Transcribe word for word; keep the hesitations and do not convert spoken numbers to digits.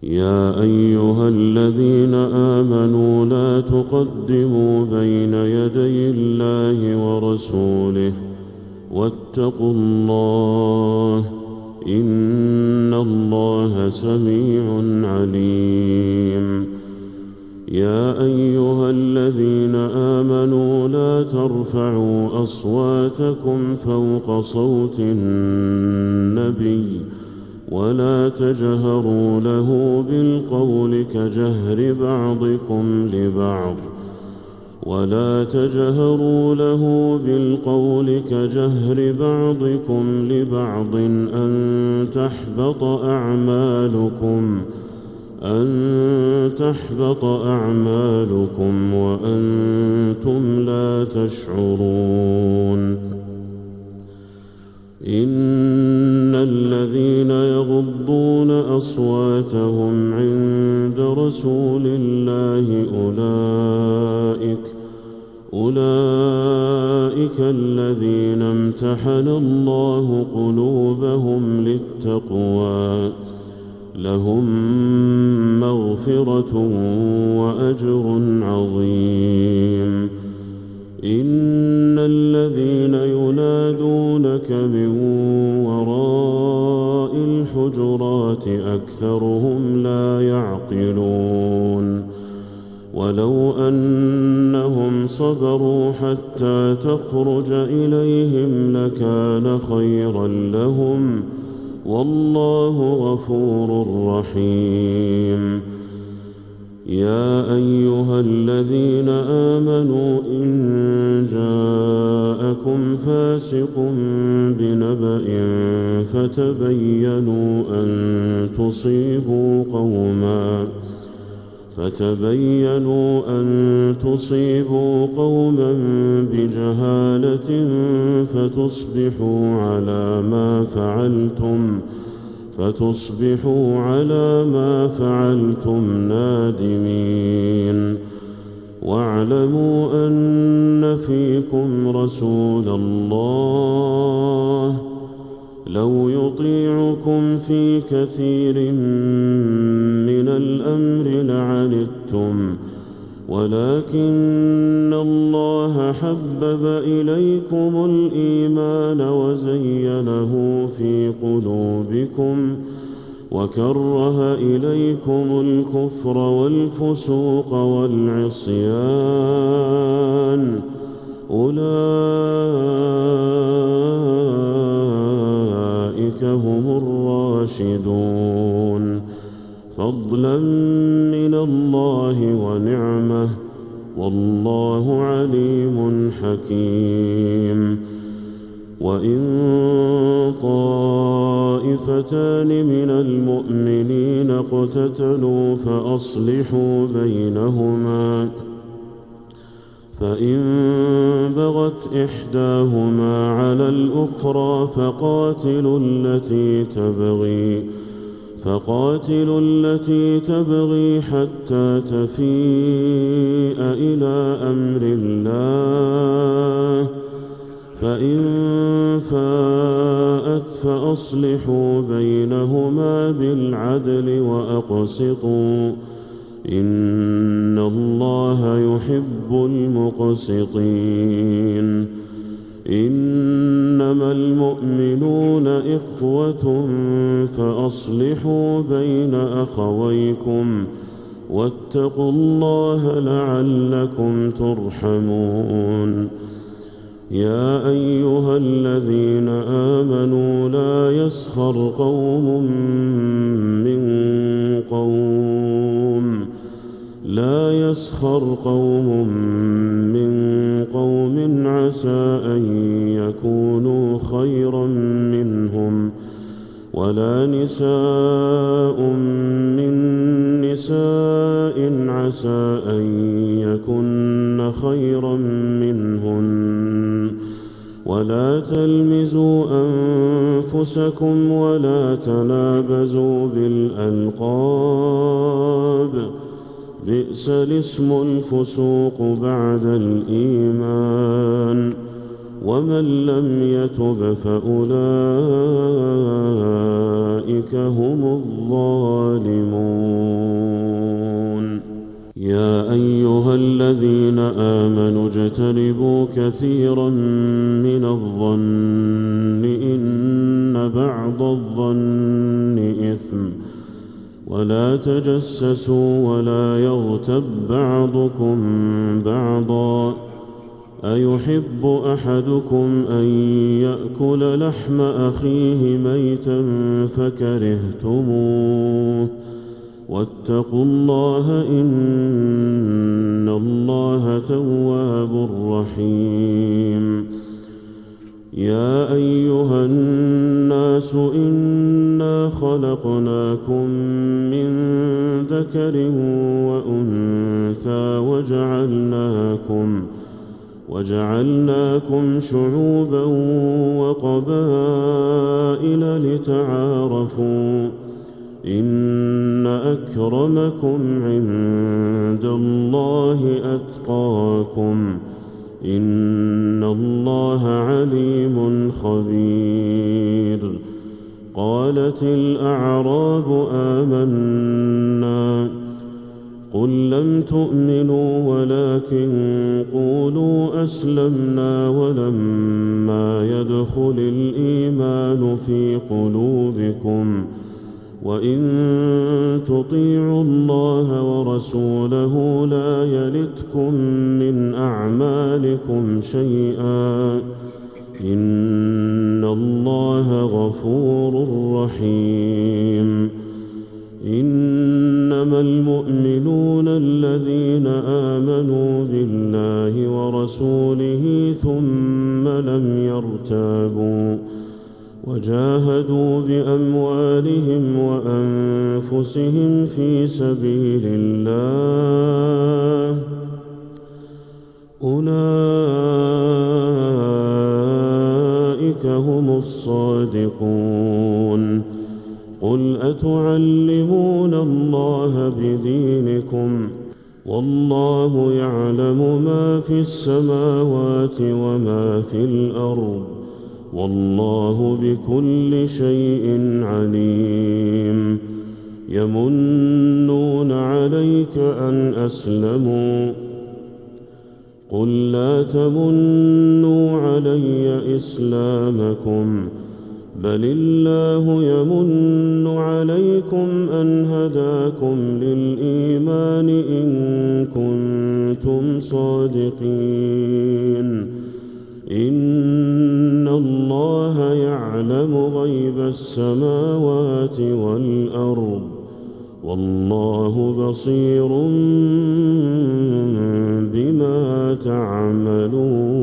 يا أيها الذين آمنوا لا تقدموا بين يدي الله ورسوله واتقوا الله إن الله سميع عليم. يا أيها الذين آمنوا لا ترفعوا أصواتكم فوق صوت النبي ولا تجهروا له بالقول كجهر بعضكم لبعض ولا تجهروا له بالقول كجهر بعضكم لبعض أن تحبط أعمالكم أن تحبط أعمالكم وأنتم لا تشعرون. إن الذين يغضون أصواتهم عند رسول الله أولئك أولئك الذين امتحن الله قلوبهم للتقوى لهم مغفرة وأجر عظيم. إن الذين ينادونك من وراء الحجرات أكثرهم لا يعقلون. ولو أنهم صبروا حتى تخرج إليهم لكان خيرا لهم والله غفور رحيم. يا أيها الذين آمنوا إن جاءكم فاسق بنبأ فتبينوا أن تصيبوا قوما فتبينوا أن تصيبوا قوما بجهالة فتصبحوا على ما فعلتم فتصبحوا على ما فعلتم نادمين. واعلموا أن فيكم رسول الله لو يطيعكم في كثير من الأمر لعنتم ولكن الله حبب إليكم الإيمان وزينه في قلوبكم وكره إليكم الكفر والفسوق والعصيان أولئك هم الراشدون فضلا من الله ونعمه والله عليم حكيم. وإن طائفتان من المؤمنين اقتتلوا فأصلحوا بينهما فإن بغت إحداهما على الأخرى فقاتلوا التي تبغي فقاتلوا التي تبغي حتى تفيء إلى أمر الله فإن فاءت فأصلحوا بينهما بالعدل وأقسطوا إن الله يحب المقسطين. إنما المؤمنون إخوة فأصلحوا بين أخويكم واتقوا الله لعلكم ترحمون. يا أيها الذين آمنوا لا يسخر قوم من قوم لا يسخر قوم من قوم عسى أن يكونوا خيرا منهم ولا نساء من نساء عسى أن يكن خيرا منهن ولا تلمزوا أنفسكم ولا تنابزوا بالألقاب بئس الاسم الفسوق بعد الإيمان ومن لم يتب فأولئك هم الظالمون. أيها الذين آمنوا اجتنبوا كثيرا من الظن إن بعض الظن إثم ولا تجسسوا ولا يغتب بعضكم بعضا أيحب أحدكم أن يأكل لحم أخيه ميتا فكرهتموه واتقوا الله إن الله تواب رحيم يا أيها الناس إنا خلقناكم من ذكر وأنثى وجعلناكم وجعلناكم شعوبا وقبائل لتعارفوا إن أكرمكم عند الله أتقاكم إن الله عليم خبير قالت الأعراب آمنا قل لم تؤمنوا ولكن قولوا أسلمنا ولما يدخل الإيمان في قلوبكم وإن تطيعوا الله ورسوله لا يلتكم من أعمالكم شيئا إن الله غفور رحيم إنما المؤمنون الذين آمنوا بالله ورسوله ثم لم يرتابوا وجاهدوا بأموالهم وأنفسهم في سبيل الله أولئك هم الصادقون قل أتعلمون الله بدينكم والله يعلم ما في السماوات وما في الأرض والله بكل شيء عليم يمنون عليك أن أسلموا قل لا تمنوا علي إسلامكم بل الله يمن عليكم أن هداكم للإيمان إن كنتم صادقين إن الله يعلم غيب السماوات والأرض والله بصير بما تعملون